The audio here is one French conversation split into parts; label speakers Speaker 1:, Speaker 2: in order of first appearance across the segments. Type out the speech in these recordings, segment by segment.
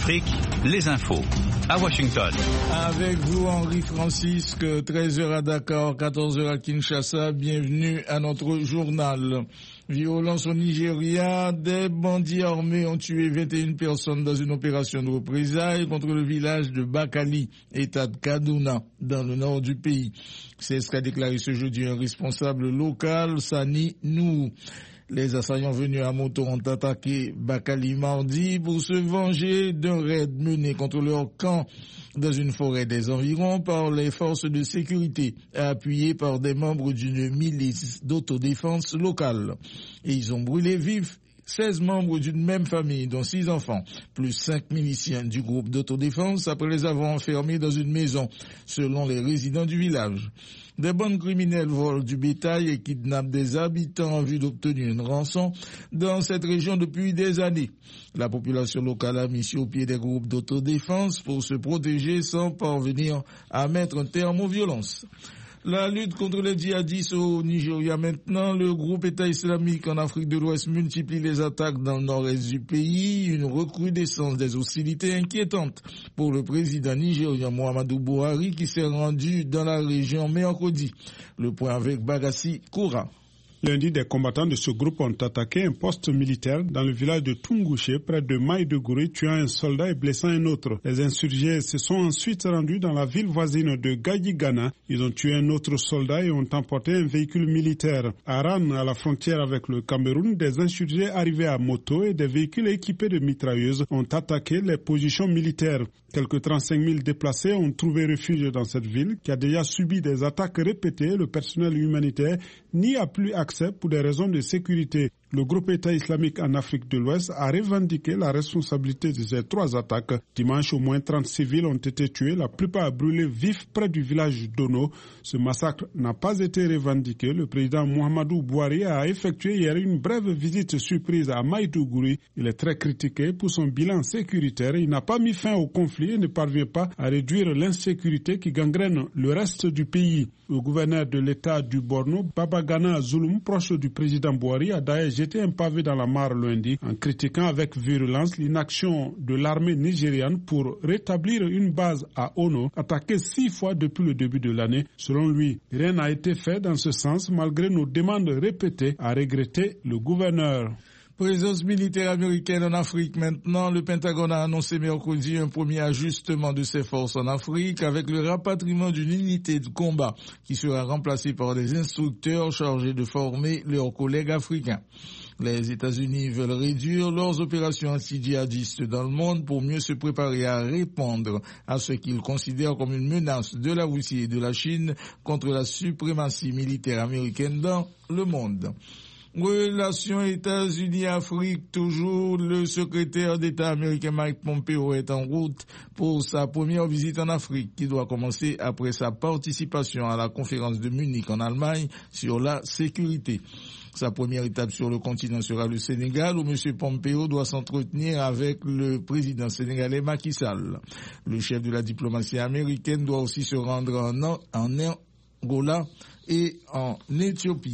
Speaker 1: Afrique, les infos. À Washington.
Speaker 2: Avec vous, Henri Francisque, 13h à Dakar, 14h à Kinshasa. Bienvenue à notre journal. Violence au Nigeria, des bandits armés ont tué 21 personnes dans une opération de représailles contre le village de Bakali, État de Kaduna, dans le nord du pays. C'est ce qu'a déclaré ce jeudi un responsable local, Sani Nou. Les assaillants venus à moto ont attaqué Bakali mardi pour se venger d'un raid mené contre leur camp dans une forêt des environs par les forces de sécurité, appuyées par des membres d'une milice d'autodéfense locale. Et ils ont brûlé vifs 16 membres d'une même famille, dont 6 enfants, plus 5 miliciens du groupe d'autodéfense après les avoir enfermés dans une maison, selon les résidents du village. Des bandes criminelles volent du bétail et kidnappent des habitants en vue d'obtenir une rançon dans cette région depuis des années. La population locale a mis sur pied des groupes d'autodéfense pour se protéger sans parvenir à mettre un terme aux violences. La lutte contre les djihadistes au Nigeria maintenant, le groupe État islamique en Afrique de l'Ouest multiplie les attaques dans le nord-est du pays, une recrudescence des hostilités inquiétante pour le président nigérien Muhammadu Buhari qui s'est rendu dans la région mercredi. Le point avec Bagassi Koura.
Speaker 3: Lundi, des combattants de ce groupe ont attaqué un poste militaire dans le village de Tungouché, près de Maïdougouri, tuant un soldat et blessant un autre. Les insurgés se sont ensuite rendus dans la ville voisine de Gayigana. Ils ont tué un autre soldat et ont emporté un véhicule militaire. À Aran, à la frontière avec le Cameroun, des insurgés arrivés à moto et des véhicules équipés de mitrailleuses ont attaqué les positions militaires. Quelques 35 000 déplacés ont trouvé refuge dans cette ville qui a déjà subi des attaques répétées. Le personnel humanitaire n'y a plus accès pour des raisons de sécurité. Le groupe État islamique en Afrique de l'Ouest a revendiqué la responsabilité de ces 3 attaques. Dimanche, au moins 30 civils ont été tués, la plupart brûlés vifs près du village d'Ono. Ce massacre n'a pas été revendiqué. Le président Muhammadu Buhari a effectué hier une brève visite surprise à Maïdougouri. Il est très critiqué pour son bilan sécuritaire. Il n'a pas mis fin au conflit et ne parvient pas à réduire l'insécurité qui gangrène le reste du pays. Le gouverneur de l'État du Borno, Babagana Zulum, proche du président Buhari, a d'ailleurs jeté un pavé dans la mare lundi en critiquant avec virulence l'inaction de l'armée nigériane pour rétablir une base à Ono, attaquée 6 fois depuis le début de l'année. Selon lui, rien n'a été fait dans ce sens malgré nos demandes répétées, a regretté le gouverneur.
Speaker 2: Présence militaire américaine en Afrique maintenant. Le Pentagone a annoncé mercredi un premier ajustement de ses forces en Afrique avec le rapatriement d'une unité de combat qui sera remplacée par des instructeurs chargés de former leurs collègues africains. Les États-Unis veulent réduire leurs opérations anti-djihadistes dans le monde pour mieux se préparer à répondre à ce qu'ils considèrent comme une menace de la Russie et de la Chine contre la suprématie militaire américaine dans le monde. Relations États-Unis-Afrique, toujours le secrétaire d'État américain Mike Pompeo est en route pour sa première visite en Afrique qui doit commencer après sa participation à la conférence de Munich en Allemagne sur la sécurité. Sa première étape sur le continent sera le Sénégal où M. Pompeo doit s'entretenir avec le président sénégalais Macky Sall. Le chef de la diplomatie américaine doit aussi se rendre en Angola et en Éthiopie.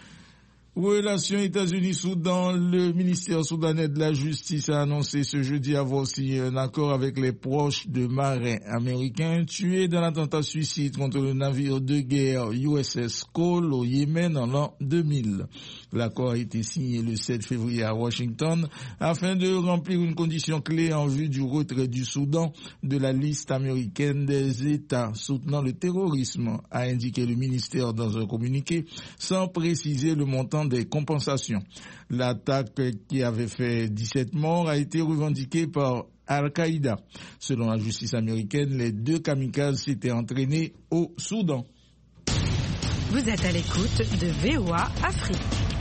Speaker 2: Relations États-Unis-Soudan, le ministère soudanais de la Justice a annoncé ce jeudi avoir signé un accord avec les proches de marins américains tués dans l'attentat suicide contre le navire de guerre USS Cole au Yémen en l'an 2000. L'accord a été signé le 7 février à Washington afin de remplir une condition clé en vue du retrait du Soudan de la liste américaine des États soutenant le terrorisme, a indiqué le ministère dans un communiqué sans préciser le montant des compensations. L'attaque qui avait fait 17 morts a été revendiquée par Al-Qaïda. Selon la justice américaine, les 2 kamikazes s'étaient entraînés au Soudan.
Speaker 4: Vous êtes à l'écoute de VOA Afrique.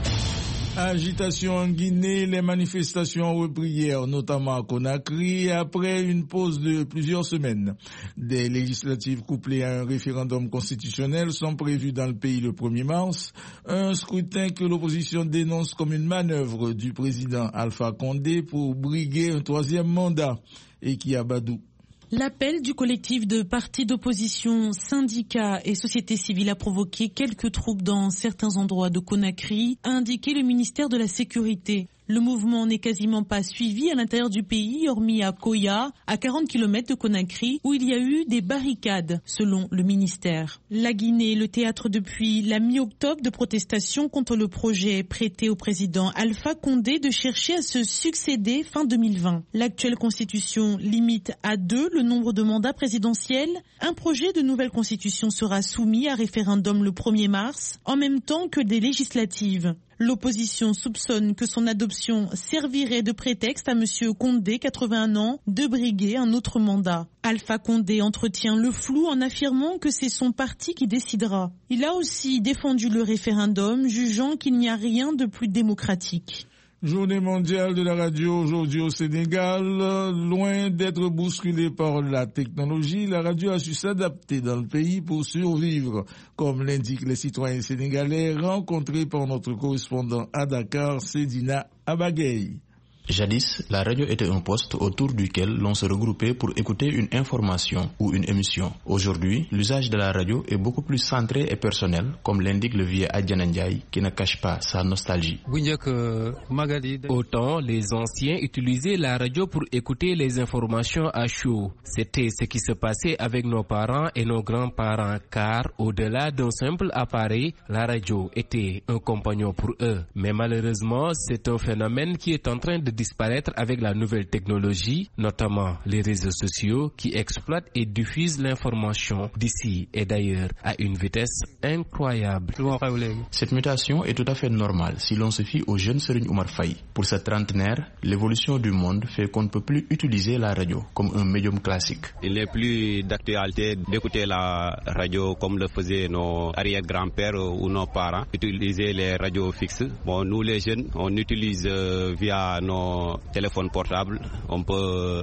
Speaker 2: Agitation en Guinée, les manifestations ont repris hier, notamment à Conakry, après une pause de plusieurs semaines. Des législatives couplées à un référendum constitutionnel sont prévues dans le pays le 1er mars, un scrutin que l'opposition dénonce comme une manœuvre du président Alpha Condé pour briguer un 3e mandat. Et qui Abadou.
Speaker 5: L'appel du collectif de partis d'opposition, syndicats et société civile a provoqué quelques troubles dans certains endroits de Conakry, a indiqué le ministère de la Sécurité. Le mouvement n'est quasiment pas suivi à l'intérieur du pays, hormis à Koya, à 40 km de Conakry, où il y a eu des barricades, selon le ministère. La Guinée est le théâtre depuis la mi-octobre de protestations contre le projet prêté au président Alpha Condé de chercher à se succéder fin 2020. L'actuelle constitution limite à 2 le nombre de mandats présidentiels. Un projet de nouvelle constitution sera soumis à référendum le 1er mars, en même temps que des législatives. L'opposition soupçonne que son adoption servirait de prétexte à M. Condé, 81 ans, de briguer un autre mandat. Alpha Condé entretient le flou en affirmant que c'est son parti qui décidera. Il a aussi défendu le référendum, jugeant qu'il n'y a rien de plus démocratique.
Speaker 2: Journée mondiale de la radio aujourd'hui au Sénégal. Loin d'être bousculée par la technologie, la radio a su s'adapter dans le pays pour survivre, comme l'indiquent les citoyens sénégalais rencontrés par notre correspondant à Dakar, Sedina Abagay.
Speaker 6: Jadis, la radio était un poste autour duquel l'on se regroupait pour écouter une information ou une émission. Aujourd'hui, l'usage de la radio est beaucoup plus centré et personnel, comme l'indique le vieux Adjan Ndiaye, qui ne cache pas sa nostalgie.
Speaker 7: Autant les anciens utilisaient la radio pour écouter les informations à chaud. C'était ce qui se passait avec nos parents et nos grands-parents, car au-delà d'un simple appareil, la radio était un compagnon pour eux. Mais malheureusement, c'est un phénomène qui est en train de disparaître avec la nouvelle technologie, notamment les réseaux sociaux qui exploitent et diffusent l'information d'ici et d'ailleurs à une vitesse incroyable.
Speaker 6: Cette mutation est tout à fait normale si l'on se fie au jeune Serigne Oumar Faye. Pour cette trentenaire, l'évolution du monde fait qu'on ne peut plus utiliser la radio comme un médium classique.
Speaker 8: Il n'est plus d'actualité d'écouter la radio comme le faisaient nos arrière-grands-pères ou nos parents, utiliser les radios fixes. Bon, nous les jeunes, on utilise via nos téléphones portables. On peut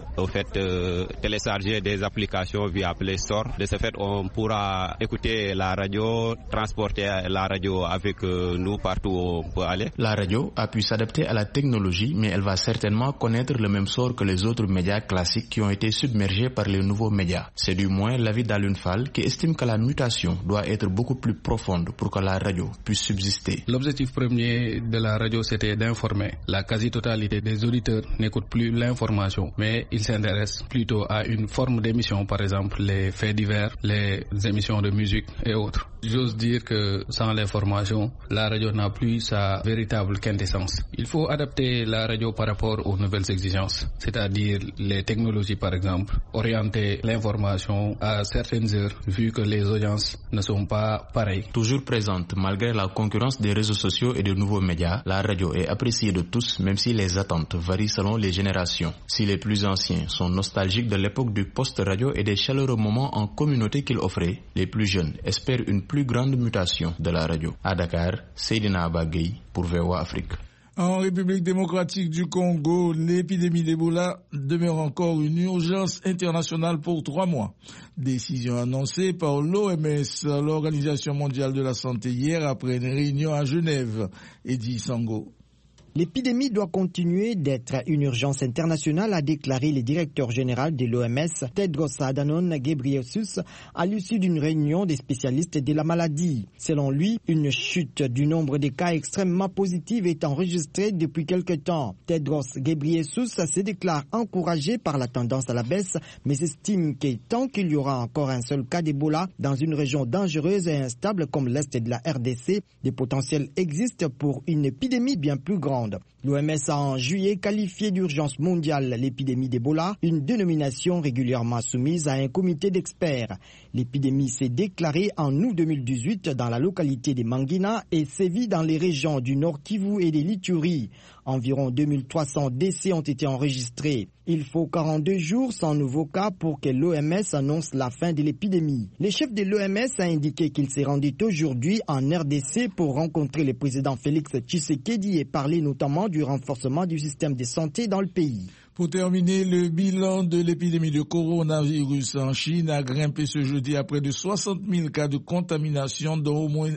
Speaker 8: télécharger des applications via Play Store. De ce fait, on pourra écouter la radio, transporter la radio avec nous partout où on peut aller.
Speaker 6: La radio a pu s'adapter à la technologie, mais elle va certainement connaître le même sort que les autres médias classiques qui ont été submergés par les nouveaux médias. C'est du moins l'avis d'Alun Fall qui estime que la mutation doit être beaucoup plus profonde pour que la radio puisse subsister.
Speaker 9: L'objectif premier de la radio, c'était d'informer. La quasi-totalité des auditeurs n'écoutent plus l'information, mais ils s'intéressent plutôt à une forme d'émission, par exemple les faits divers, les émissions de musique et autres. J'ose dire que sans l'information, la radio n'a plus sa véritable quintessence. Il faut adapter la radio par rapport aux nouvelles exigences, c'est-à-dire les technologies par exemple, orienter l'information à certaines heures vu que les audiences ne sont pas pareilles.
Speaker 6: Toujours présente malgré la concurrence des réseaux sociaux et de nouveaux médias, la radio est appréciée de tous même si les attentes varient selon les générations. Si les plus anciens sont nostalgiques de l'époque du post-radio et des chaleureux moments en communauté qu'il offrait, les plus jeunes espèrent une plus grande mutation de la radio. À Dakar, Seydina Abagay pour VOA Afrique.
Speaker 2: En République démocratique du Congo, l'épidémie d'Ebola demeure encore une urgence internationale pour 3 mois. Décision annoncée par l'OMS, l'Organisation mondiale de la santé, hier après une réunion à Genève. Eddy Sango.
Speaker 10: L'épidémie doit continuer d'être une urgence internationale, a déclaré le directeur général de l'OMS, Tedros Adhanom Ghebreyesus, à l'issue d'une réunion des spécialistes de la maladie. Selon lui, une chute du nombre de cas extrêmement positifs est enregistrée depuis quelque temps. Tedros Ghebreyesus se déclare encouragé par la tendance à la baisse, mais estime que tant qu'il y aura encore un seul cas d'Ebola dans une région dangereuse et instable comme l'Est de la RDC, des potentiels existent pour une épidémie bien plus grande. L'OMS a en juillet qualifié d'urgence mondiale l'épidémie d'Ebola, une dénomination régulièrement soumise à un comité d'experts. L'épidémie s'est déclarée en août 2018 dans la localité de Mangina et sévit dans les régions du Nord Kivu et de l'Ituri. Environ 2300 décès ont été enregistrés. Il faut 42 jours sans nouveau cas pour que l'OMS annonce la fin de l'épidémie. Le chef de l'OMS a indiqué qu'il s'est rendu aujourd'hui en RDC pour rencontrer le président Félix Tshisekedi et parler notamment du renforcement du système de santé dans le pays.
Speaker 2: Pour terminer, le bilan de l'épidémie de coronavirus en Chine a grimpé ce jeudi à près de 60 000 cas de contamination, dont au moins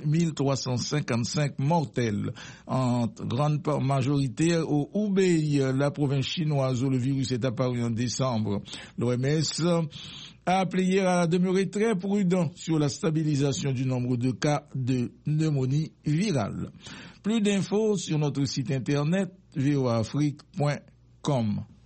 Speaker 2: 1355 mortels. En grande majorité au Hubei, la province chinoise où le virus est apparu en décembre. L'OMS a appelé hier à demeurer très prudent sur la stabilisation du nombre de cas de pneumonie virale. Plus d'infos sur notre site internet voaafrique.com.